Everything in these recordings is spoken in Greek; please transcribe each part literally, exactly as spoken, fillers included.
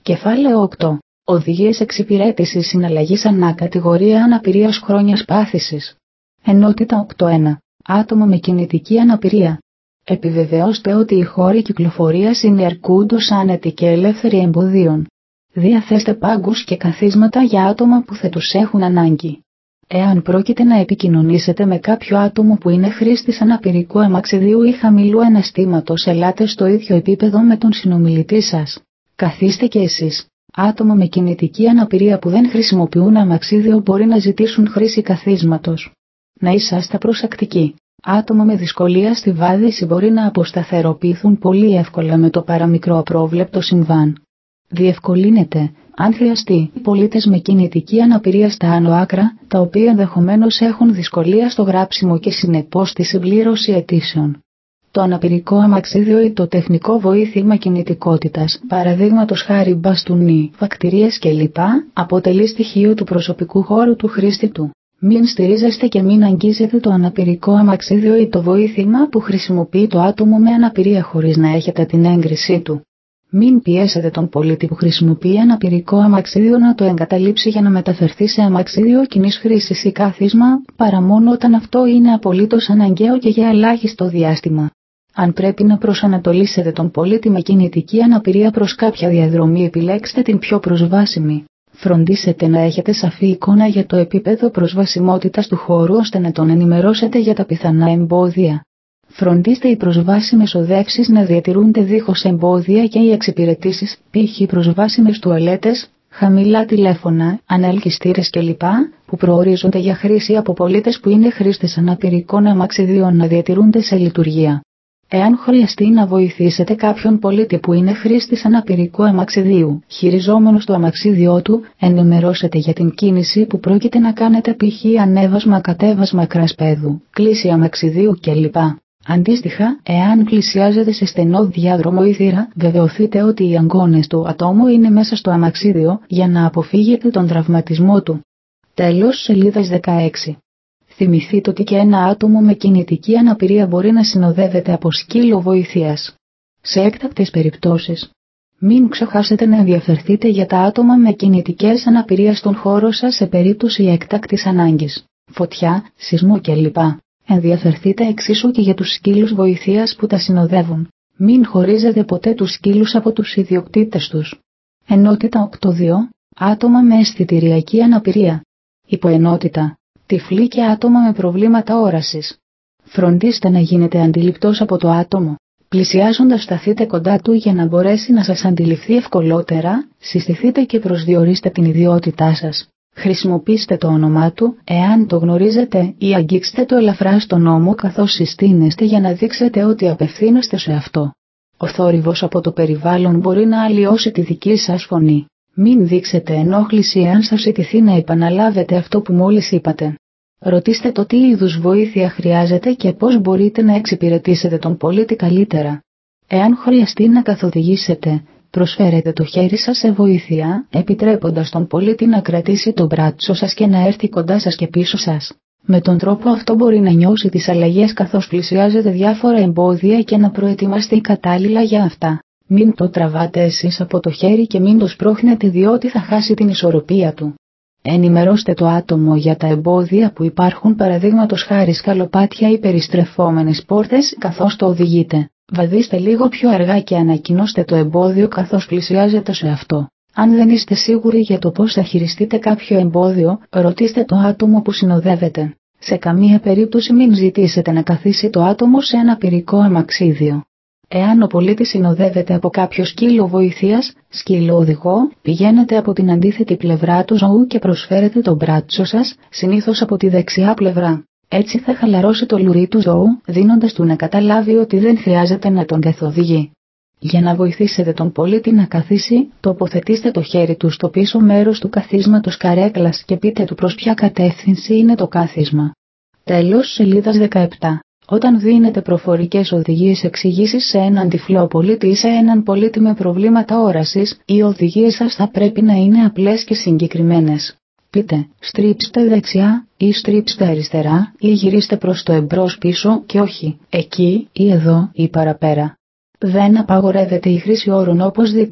Κεφάλαιο οκτώ. Οδηγίες εξυπηρέτησης συναλλαγής ανά κατηγορία αναπηρίας χρόνιας πάθησης. Ενότητα οκτώ ένα. Άτομα με κινητική αναπηρία. Επιβεβαιώστε ότι οι χώροι κυκλοφορίας είναι αρκούντος άνετοι και ελεύθεροι εμποδίων. Διαθέστε πάγκους και καθίσματα για άτομα που θα τους έχουν ανάγκη. Εάν πρόκειται να επικοινωνήσετε με κάποιο άτομο που είναι χρήστης αναπηρικού αμαξιδίου ή χαμηλού αναστήματος, ελάτε στο ίδιο επίπεδο με τον συνομιλητή σας. Καθίστε και εσείς. Άτομα με κινητική αναπηρία που δεν χρησιμοποιούν αμαξίδιο μπορεί να ζητήσουν χρήση καθίσματος. Να είσαστε προσεκτικοί. Άτομα με δυσκολία στη βάδιση μπορεί να αποσταθεροποιηθούν πολύ εύκολα με το παραμικρό απρόβλεπτο συμβάν. Διευκολύνεται, αν χρειαστεί, οι πολίτες με κινητική αναπηρία στα άνω άκρα, τα οποία ενδεχομένως έχουν δυσκολία στο γράψιμο και συνεπώς στη συμπλήρωση αιτήσεων. Το αναπηρικό αμαξίδιο ή το τεχνικό βοήθημα κινητικότητας, παραδείγματος χάρη μπαστούνι, βακτηρίες κλπ., αποτελεί στοιχείο του προσωπικού χώρου του χρήστη του. Μην στηρίζεστε και μην αγγίζετε το αναπηρικό αμαξίδιο ή το βοήθημα που χρησιμοποιεί το άτομο με αναπηρία χωρίς να έχετε την έγκρισή του. Μην πιέσετε τον πολίτη που χρησιμοποιεί αναπηρικό αμαξίδιο να το εγκαταλείψει για να μεταφερθεί σε αμαξίδιο κοινής χρήσης ή κάθισμα, παρά μόνο όταν αυτό είναι απολύτως αναγκαίο και για ελάχιστο διάστημα. Αν πρέπει να προσανατολίσετε τον πολίτη με κινητική αναπηρία προς κάποια διαδρομή, επιλέξτε την πιο προσβάσιμη. Φροντίσετε να έχετε σαφή εικόνα για το επίπεδο προσβασιμότητας του χώρου ώστε να τον ενημερώσετε για τα πιθανά εμπόδια. Φροντίστε οι προσβάσιμες οδεύσεις να διατηρούνται δίχως εμπόδια και οι εξυπηρετήσεις, π.χ. προσβάσιμες τουαλέτες, χαμηλά τηλέφωνα, ανελκυστήρες κλπ., που προορίζονται για χρήση από πολίτες που είναι χρήστες αναπηρικών αμαξιδίων να διατηρούνται σε λειτουργία. Εάν χρειαστεί να βοηθήσετε κάποιον πολίτη που είναι χρήστης αναπηρικού αμαξιδίου, χειριζόμενος το αμαξίδιό του, ενημερώσετε για την κίνηση που πρόκειται να κάνετε, π.χ. ανέβασμα-κατέβασμα κρασπέδου, κλίση αμαξιδίου κλπ. Αντίστοιχα, εάν πλησιάζετε σε στενό διάδρομο ή θύρα, βεβαιωθείτε ότι οι αγκώνες του ατόμου είναι μέσα στο αμαξίδιο για να αποφύγετε τον τραυματισμό του. Τέλος σελίδας δεκαέξι. Θυμηθείτε ότι και ένα άτομο με κινητική αναπηρία μπορεί να συνοδεύεται από σκύλο βοηθείας. Σε έκτακτες περιπτώσεις, μην ξεχάσετε να ενδιαφερθείτε για τα άτομα με κινητικές αναπηρίες στον χώρο σας σε περίπτωση έκτακτης ανάγκης, φωτιά, σεισμό κλπ. Ενδιαφερθείτε εξίσου και για τους σκύλους βοηθείας που τα συνοδεύουν. Μην χωρίζετε ποτέ τους σκύλους από τους ιδιοκτήτες τους. Ενότητα οκτώ δύο. Άτομα με αισθητηριακή αναπηρία. Υποενότητα. Τυφλοί και άτομα με προβλήματα όρασης. Φροντίστε να γίνετε αντιληπτός από το άτομο. Πλησιάζοντας σταθείτε κοντά του για να μπορέσει να σας αντιληφθεί ευκολότερα, συστηθείτε και προσδιορίστε την ιδιότητά σας. Χρησιμοποιήστε το όνομά του, εάν το γνωρίζετε, ή αγγίξτε το ελαφρά στον ώμο καθώς συστήνεστε για να δείξετε ότι απευθύνεστε σε αυτό. Ο θόρυβος από το περιβάλλον μπορεί να αλλοιώσει τη δική σας φωνή. Μην δείξετε ενόχληση εάν σας ζητηθεί να επαναλάβετε αυτό που μόλις είπατε. Ρωτήστε το τι είδους βοήθεια χρειάζεται και πώς μπορείτε να εξυπηρετήσετε τον πολίτη καλύτερα. Εάν χρειαστεί να καθοδηγήσετε, προσφέρετε το χέρι σας σε βοήθεια, επιτρέποντας τον πολίτη να κρατήσει το μπράτσο σας και να έρθει κοντά σας και πίσω σας. Με τον τρόπο αυτό μπορεί να νιώσει τις αλλαγές καθώς πλησιάζετε διάφορα εμπόδια και να προετοιμαστεί κατάλληλα για αυτά. Μην το τραβάτε εσείς από το χέρι και μην το σπρώχνετε διότι θα χάσει την ισορροπία του. Ενημερώστε το άτομο για τα εμπόδια που υπάρχουν, παραδείγματος χάρη σκαλοπάτια ή περιστρεφόμενες πόρτες καθώς το οδηγείτε. Βαδίστε λίγο πιο αργά και ανακοινώστε το εμπόδιο καθώς πλησιάζετε σε αυτό. Αν δεν είστε σίγουροι για το πώς θα χειριστείτε κάποιο εμπόδιο, ρωτήστε το άτομο που συνοδεύετε. Σε καμία περίπτωση μην ζητήσετε να καθίσει το άτομο σε αναπηρικό αμαξίδιο. Εάν ο πολίτης συνοδεύεται από κάποιο σκύλο βοηθείας, σκύλο οδηγό, πηγαίνετε από την αντίθετη πλευρά του ζώου και προσφέρετε το μπράτσο σας, συνήθως από τη δεξιά πλευρά. Έτσι θα χαλαρώσει το λουρί του ζώου, δίνοντας του να καταλάβει ότι δεν χρειάζεται να τον καθοδηγεί. Για να βοηθήσετε τον πολίτη να καθίσει, τοποθετήστε το χέρι του στο πίσω μέρος του καθίσματος καρέκλας και πείτε του προς ποια κατεύθυνση είναι το κάθισμα. Τέλος σελίδας δεκαεπτά. Όταν δίνετε προφορικές οδηγίες εξηγήσεις σε έναν τυφλό πολίτη ή σε έναν πολίτη με προβλήματα όρασης, οι οδηγίες σας θα πρέπει να είναι απλές και συγκεκριμένες. Πείτε, στρίψτε δεξιά ή στρίψτε αριστερά ή γυρίστε προς το εμπρός πίσω και όχι, εκεί ή εδώ ή παραπέρα. Δεν απαγορεύεται η χρήση όρων όπως δείτε,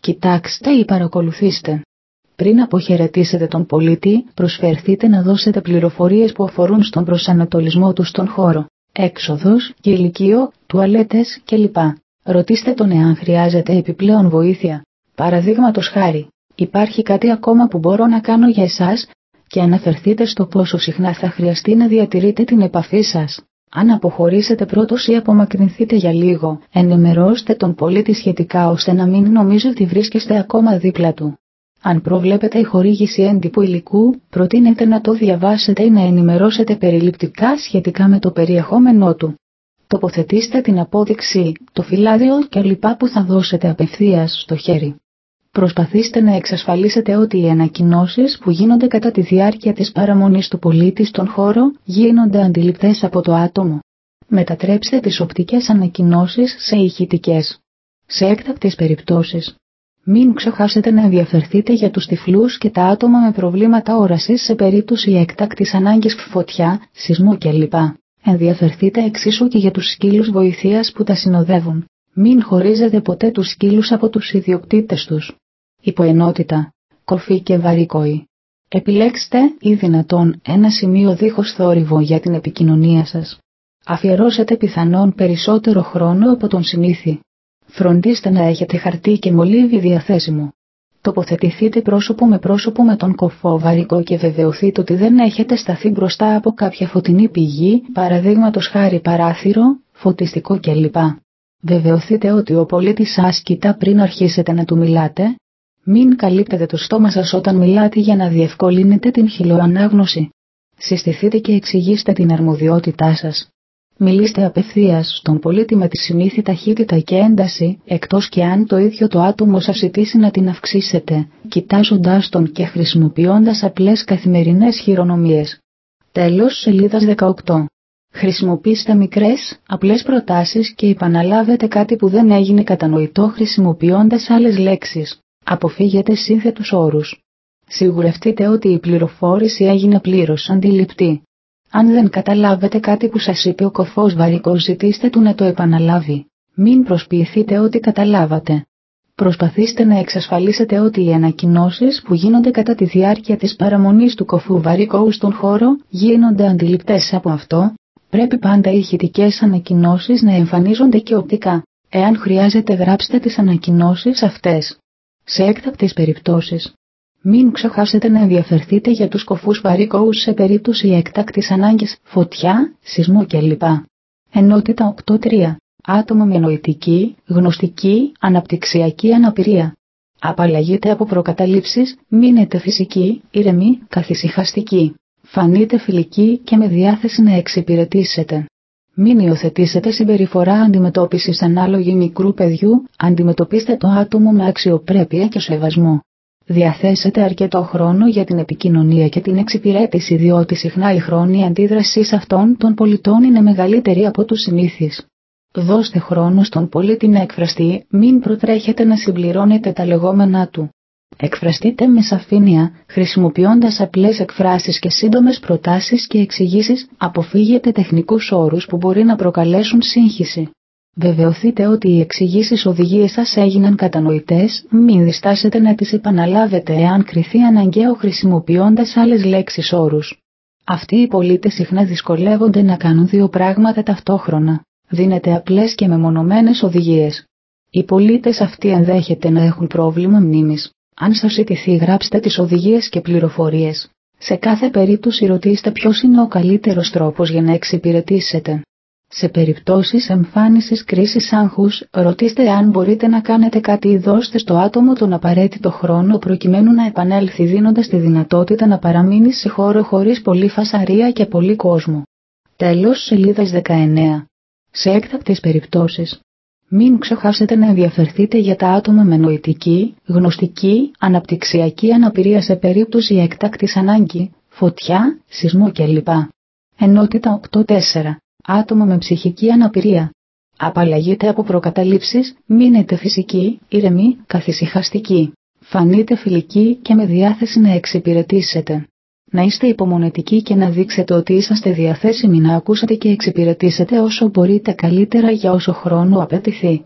Κοιτάξτε ή παρακολουθήστε. Πριν αποχαιρετήσετε τον πολίτη, προσφερθείτε να δώσετε πληροφορίες που αφορούν στον προσανατολισμό του στον χώρο, έξοδος, κηλικείο, τουαλέτες κλπ. Ρωτήστε τον εάν χρειάζεται επιπλέον βοήθεια. Παραδείγματος χάρη, υπάρχει κάτι ακόμα που μπορώ να κάνω για εσάς, και αναφερθείτε στο πόσο συχνά θα χρειαστεί να διατηρείτε την επαφή σας. Αν αποχωρήσετε πρώτος ή απομακρυνθείτε για λίγο, ενημερώστε τον πολίτη σχετικά ώστε να μην νομίζει ότι βρίσκεστε ακόμα δίπλα του. Αν προβλέπετε η χορήγηση έντυπου υλικού, προτείνετε να το διαβάσετε ή να ενημερώσετε περιληπτικά σχετικά με το περιεχόμενό του. Τοποθετήστε την απόδειξη, το φυλάδιο κλπ. Που θα δώσετε απευθείας στο χέρι. Προσπαθήστε να εξασφαλίσετε ότι οι ανακοινώσεις που γίνονται κατά τη διάρκεια της παραμονής του πολίτη στον χώρο γίνονται αντιληπτές από το άτομο. Μετατρέψτε τις οπτικές ανακοινώσεις σε ηχητικές. Σε έκτακτες περιπτώσεις, μην ξεχάσετε να ενδιαφερθείτε για τους τυφλούς και τα άτομα με προβλήματα όρασης σε περίπτωση έκτακτης ανάγκης, φωτιά, σεισμό κλπ. Ενδιαφερθείτε εξίσου και για τους σκύλους βοηθείας που τα συνοδεύουν. Μην χωρίζετε ποτέ τους σκύλους από τους ιδιοκτήτες τους. Υποενότητα, κοφή και βαρύκοη. Επιλέξτε ή δυνατόν ένα σημείο δίχως θόρυβο για την επικοινωνία σας. Αφιερώσετε πιθανόν περισσότερο χρόνο από τον συνήθι. Φροντίστε να έχετε χαρτί και μολύβι διαθέσιμο. Τοποθετηθείτε πρόσωπο με πρόσωπο με τον κοφό βαρύκο και βεβαιωθείτε ότι δεν έχετε σταθεί μπροστά από κάποια φωτεινή πηγή, παραδείγματος χάρη παράθυρο, φωτιστικό κλπ. Βεβαιωθείτε ότι ο πολίτης σας κοιτά πριν αρχίσετε να του μιλάτε. Μην καλύπτετε το στόμα σας όταν μιλάτε για να διευκολύνετε την χειλοανάγνωση. Συστηθείτε και εξηγήστε την αρμοδιότητά σας. Μιλήστε απευθείας στον πολίτη με τη συνήθη ταχύτητα και ένταση, εκτός και αν το ίδιο το άτομο σας ζητήσει να την αυξήσετε, κοιτάζοντάς τον και χρησιμοποιώντας απλές καθημερινές χειρονομίες. Τέλος σελίδας δεκαοκτώ. Χρησιμοποιήστε μικρές, απλές προτάσεις και επαναλάβετε κάτι που δεν έγινε κατανοητό χρησιμοποιώντας άλλες λέξεις. Αποφύγετε σύνθετους όρους. Σιγουρευτείτε ότι η πληροφόρηση έγινε πλήρως αντιληπτή. Αν δεν καταλάβετε κάτι που σας είπε ο κοφός βαρύκος, ζητήστε του να το επαναλάβει. Μην προσποιηθείτε ότι καταλάβατε. Προσπαθήστε να εξασφαλίσετε ότι οι ανακοινώσεις που γίνονται κατά τη διάρκεια της παραμονής του κοφού βαρύκου στον χώρο γίνονται αντιληπτές από αυτό. Πρέπει πάντα οι ηχητικές ανακοινώσεις να εμφανίζονται και οπτικά. Εάν χρειάζεται, γράψτε τις ανακοινώσεις αυτές. Σε έκτακτες περιπτώσεις, μην ξεχάσετε να ενδιαφερθείτε για τους κοφούς βαρύκους σε περίπτωση έκτακτης ανάγκης, φωτιά, σεισμό κλπ. Ενότητα οκτώ τρία. Άτομα με νοητική, γνωστική, αναπτυξιακή αναπηρία. Απαλλαγείτε από προκαταλήψεις, μείνετε φυσικοί, ήρεμοι, καθησυχαστικοί. Φανείτε φιλικοί και με διάθεση να εξυπηρετήσετε. Μην υιοθετήσετε συμπεριφορά αντιμετώπισης ανάλογη μικρού παιδιού, αντιμετωπίστε το άτομο με αξιοπρέπεια και σεβασμό. Διαθέσετε αρκετό χρόνο για την επικοινωνία και την εξυπηρέτηση, διότι συχνά η χρόνια αντίδραση αυτών των πολιτών είναι μεγαλύτερη από τους συνήθεις. Δώστε χρόνο στον πολίτη να εκφραστεί, μην προτρέχετε να συμπληρώνετε τα λεγόμενά του. Εκφραστείτε με σαφήνεια, χρησιμοποιώντας απλές εκφράσεις και σύντομες προτάσεις και εξηγήσεις, αποφύγετε τεχνικούς όρους που μπορεί να προκαλέσουν σύγχυση. Βεβαιωθείτε ότι οι εξηγήσεις οδηγίες σας έγιναν κατανοητές, μην διστάσετε να τις επαναλάβετε εάν κριθεί αναγκαίο χρησιμοποιώντας άλλες λέξεις όρους. Αυτοί οι πολίτες συχνά δυσκολεύονται να κάνουν δύο πράγματα ταυτόχρονα. Δίνετε απλές και μεμονωμένες οδηγίες. Οι πολίτες αυτοί ενδέχεται να έχουν πρόβλημα μνήμης. Αν σας ζητηθεί, γράψτε τις οδηγίες και πληροφορίες. Σε κάθε περίπτωση ρωτήστε ποιος είναι ο καλύτερος τρόπος για να εξυπηρετήσετε. Σε περιπτώσεις εμφάνισης κρίσης άγχους, ρωτήστε αν μπορείτε να κάνετε κάτι ή δώστε στο άτομο τον απαραίτητο χρόνο προκειμένου να επανέλθει, δίνοντας τη δυνατότητα να παραμείνει σε χώρο χωρίς πολλή φασαρία και πολύ κόσμο. Τέλος σελίδας δεκαεννέα. Σε έκτακτες περιπτώσεις, μην ξεχάσετε να ενδιαφερθείτε για τα άτομα με νοητική, γνωστική, αναπτυξιακή αναπηρία σε περίπτωση έκτακτης ανάγκη, φωτιά, σεισμό κλπ. Ενότητα οκτώ τέσσερα. Άτομα με ψυχική αναπηρία. Απαλλαγείτε από προκαταλήψεις, μείνετε φυσικοί, ήρεμοι, καθησυχαστικοί. Φανείτε φιλικοί και με διάθεση να εξυπηρετήσετε. Να είστε υπομονετικοί και να δείξετε ότι είσαστε διαθέσιμοι να ακούσετε και εξυπηρετήσετε όσο μπορείτε καλύτερα για όσο χρόνο απαιτηθεί.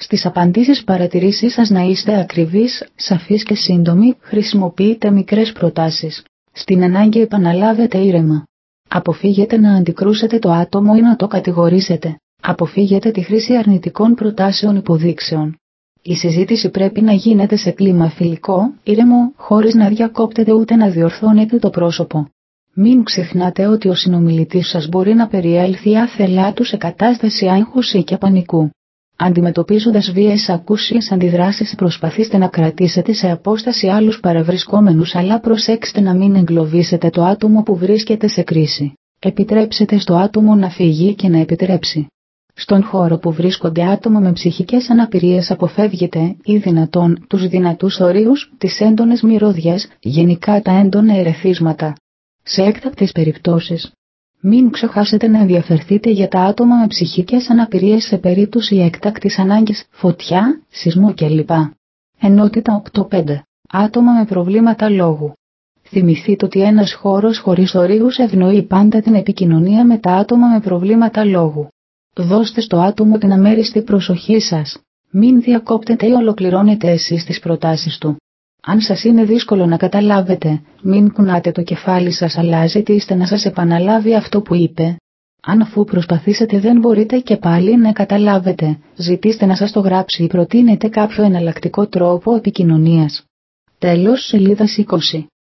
Στις απαντήσεις παρατηρήσεις σας να είστε ακριβείς, σαφείς και σύντομοι, χρησιμοποιείτε μικρές προτάσεις. Στην ανάγκη επαναλάβετε ήρεμα. Αποφύγετε να αντικρούσετε το άτομο ή να το κατηγορήσετε. Αποφύγετε τη χρήση αρνητικών προτάσεων υποδείξεων. Η συζήτηση πρέπει να γίνεται σε κλίμα φιλικό, ήρεμο, χωρίς να διακόπτετε ούτε να διορθώνετε το πρόσωπο. Μην ξεχνάτε ότι ο συνομιλητής σας μπορεί να περιέλθει άθελά του σε κατάσταση άγχους ή και πανικού. Αντιμετωπίζοντας βίαιες ακούσιες αντιδράσεις, προσπαθήστε να κρατήσετε σε απόσταση άλλους παραβρισκόμενους, αλλά προσέξτε να μην εγκλωβίσετε το άτομο που βρίσκεται σε κρίση. Επιτρέψτε στο άτομο να φύγει και να επιτρέψει. Στον χώρο που βρίσκονται άτομα με ψυχικές αναπηρίες, αποφεύγετε, ή δυνατόν, τους δυνατούς ορίους, τις έντονες μυρωδιές, γενικά τα έντονα ερεθίσματα. Σε έκτακτες περιπτώσεις, μην ξεχάσετε να ενδιαφερθείτε για τα άτομα με ψυχικές αναπηρίες σε περίπτωση έκτακτης ανάγκης, φωτιά, σεισμό κλπ. Ενότητα οκτώ πέντε. Άτομα με προβλήματα λόγου. Θυμηθείτε ότι ένας χώρος χωρίς ορίους ευνοεί πάντα την επικοινωνία με τα άτομα με προβλήματα λόγου. Δώστε στο άτομο την αμέριστη προσοχή σας. Μην διακόπτετε ή ολοκληρώνετε εσείς τις προτάσεις του. Αν σας είναι δύσκολο να καταλάβετε, μην κουνάτε το κεφάλι σας, αλλά ζητήστε να σας επαναλάβει αυτό που είπε. Αν αφού προσπαθήσετε δεν μπορείτε και πάλι να καταλάβετε, ζητήστε να σας το γράψει ή προτείνετε κάποιο εναλλακτικό τρόπο επικοινωνίας. Τέλος, σελίδα είκοσι.